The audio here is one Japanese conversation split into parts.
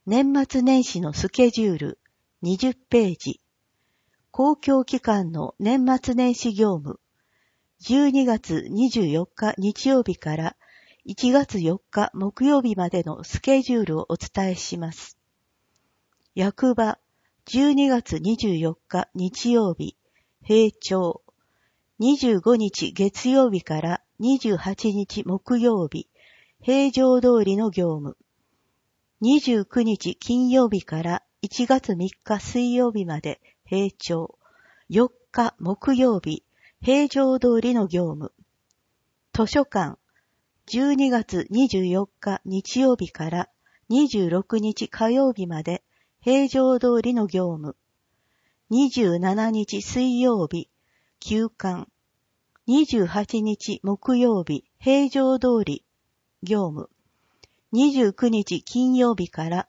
年末年始のスケジュール20ページ。公共機関の年末年始業務。12月24日日曜日から1月4日木曜日までのスケジュールをお伝えします。役場、12月24日日曜日、平町。25日月曜日から28日木曜日、平常通りの業務。29日金曜日から1月3日水曜日まで平町。4日木曜日、平常通りの業務。図書館、12月24日日曜日から26日火曜日まで平常通りの業務。27日水曜日、休館。28日木曜日、平常通り業務。29日金曜日から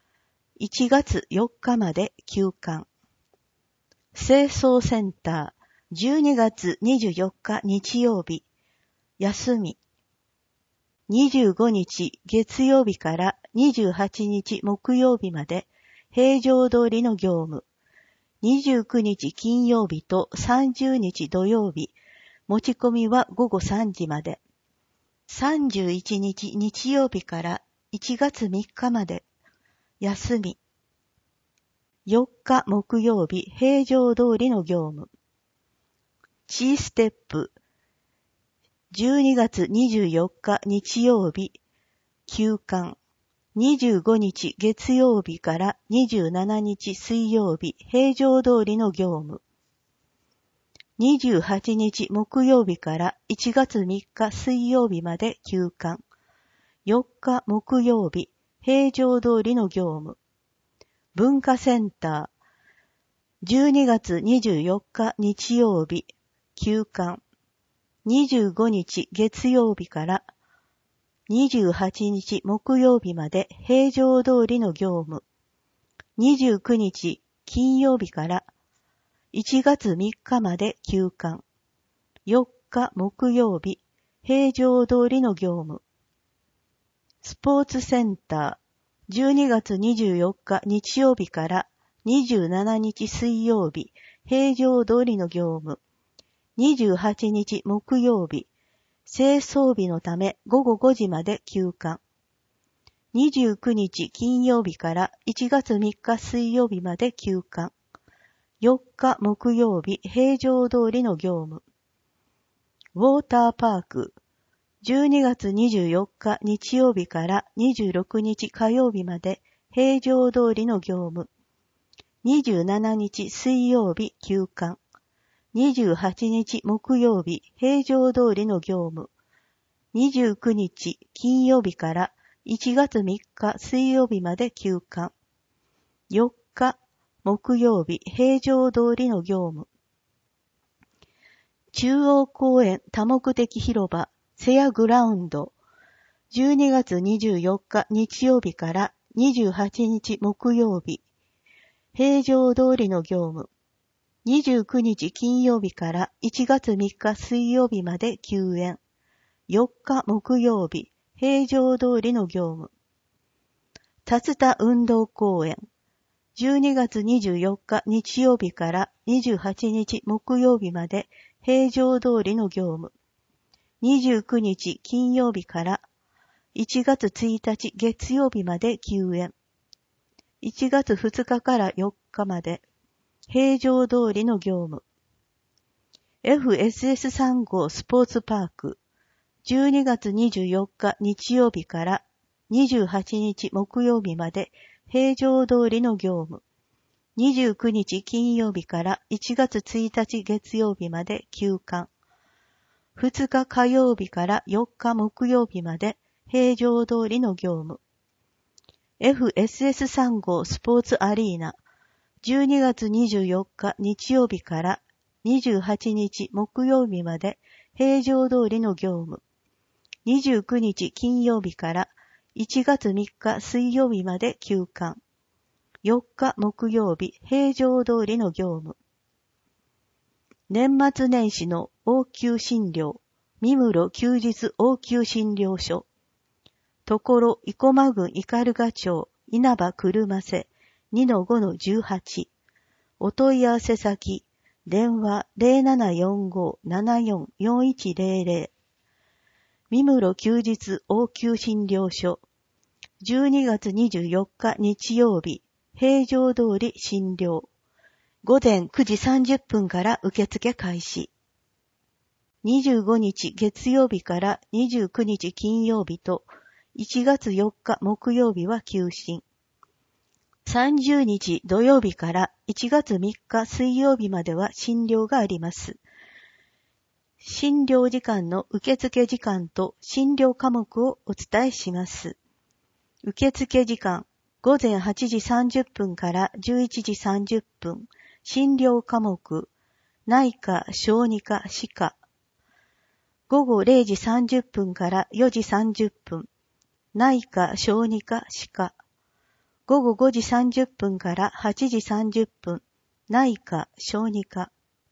1月4日まで休館。清掃センター、12月24日日曜日、休み。25日月曜日から28日木曜日まで平常通りの業務。29日金曜日と30日土曜日、持ち込みは午後3時まで。31日日曜日から1月3日まで休み。4日木曜日平常通りの業務。Tステップ。12月24日日曜日休館。25日月曜日から27日水曜日平常通りの業務。28日木曜日から1月3日水曜日まで休館。4日木曜日、平常通りの業務。文化センター、12月24日日曜日、休館。25日月曜日から28日木曜日まで平常通りの業務。29日金曜日から1月3日まで休館。4日木曜日、平常通りの業務。スポーツセンター、12月24日日曜日から27日水曜日、平常通りの業務。28日木曜日、清掃日のため午後5時まで休館。29日金曜日から1月3日水曜日まで休館。4日木曜日、平常通りの業務。ウォーターパーク、12月24日日曜日から26日火曜日まで平常通りの業務。27日水曜日休館。28日木曜日、平常通りの業務。29日金曜日から1月3日水曜日まで休館。4日木曜日、平常通りの業務。中央公園多目的広場、セアグラウンド。12月24日日曜日から28日木曜日。平常通りの業務。29日金曜日から1月3日水曜日まで休園。4日木曜日、平常通りの業務。竜田運動公園。12月24日日曜日から28日木曜日まで平常通りの業務。29日金曜日から1月1日月曜日まで休園。1月2日から4日まで平常通りの業務。FSS3 号スポーツパーク。12月24日日曜日から28日木曜日まで平常通りの業務。29日金曜日から1月1日月曜日まで休館。2日火曜日から4日木曜日まで平常通りの業務。FSS3 号スポーツアリーナ。12月24日日曜日から28日木曜日まで平常通りの業務。29日金曜日から1月3日水曜日まで休館。4日木曜日、平常通りの業務。年末年始の応急診療、三室休日応急診療所。ところ、生駒郡斑鳩町稲葉車瀬 2-5-18。お問い合わせ先、電話 0745-744100。三室休日応急診療所。12月24日日曜日、平常通り診療。午前9時30分から受付開始。25日月曜日から29日金曜日と1月4日木曜日は休診。30日土曜日から1月3日水曜日までは診療があります。診療時間の受付時間と診療科目をお伝えします。受付時間、午前8時30分から11時30分、診療科目、内科、小児科、歯科。午後0時30分から4時30分、内科、小児科、歯科。午後5時30分から8時30分、内科、小児科。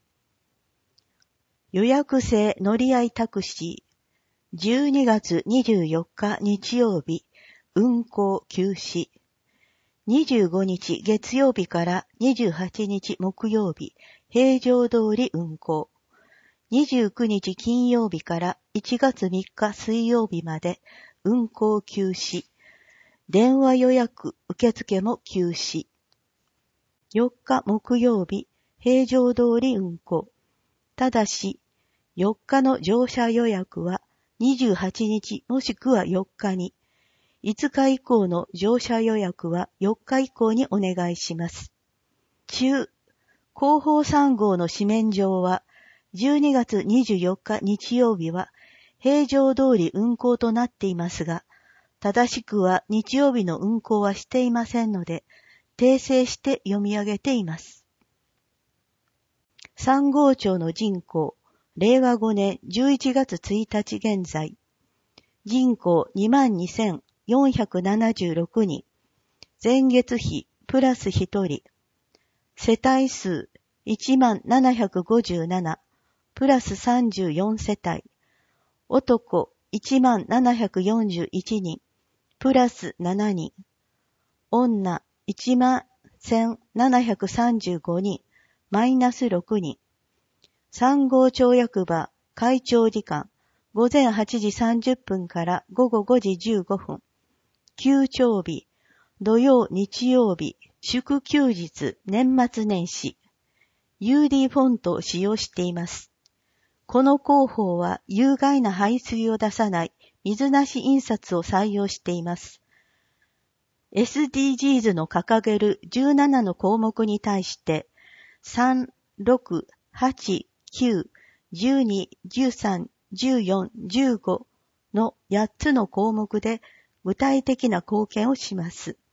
予約制乗り合いタクシー。12月24日日曜日、運行休止。25日月曜日から28日木曜日、平常通り運行。29日金曜日から1月3日水曜日まで運行休止。電話予約受付も休止。4日木曜日、平常通り運行。ただし、4日の乗車予約は28日もしくは4日に、5日以降の乗車予約は4日以降にお願いします。中、広報3号の紙面上は、12月24日日曜日は平常通り運行となっていますが、正しくは日曜日の運行はしていませんので、訂正して読み上げています。3号町の人口、令和5年11月1日現在、人口 22,476 人、前月比プラス1人、世帯数 1757、プラス34世帯、男 1741 人、プラス7人、女 11,735 人、マイナス6人。3号町役場開庁時間、午前8時30分から午後5時15分。休庁日、土曜日曜日、祝休日、年末年始。UD フォントを使用しています。この広報は有害な排水を出さない水なし印刷を採用しています。SDGs の掲げる17の項目に対して、3、6、8、9、12、13、14、15の8つの項目で具体的な貢献をします。